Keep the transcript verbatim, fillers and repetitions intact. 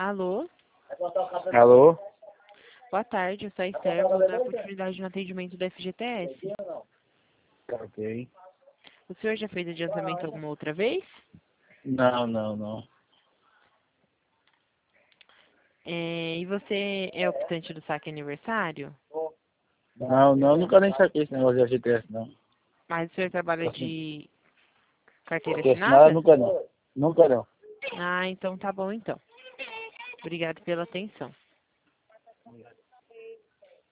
Alô? Alô? Boa tarde, eu sou a Esther, vou dar continuidade no atendimento do F G T S. Ok. O senhor já fez adiantamento alguma outra vez? Não, não, não. É, e você é optante do saque aniversário? Não, não, nunca nem saquei esse negócio de F G T S, não. Mas o senhor trabalha Assim, de carteira porque assinado assinada? nunca não. Nunca não. Ah, então tá bom então. Obrigado pela atenção.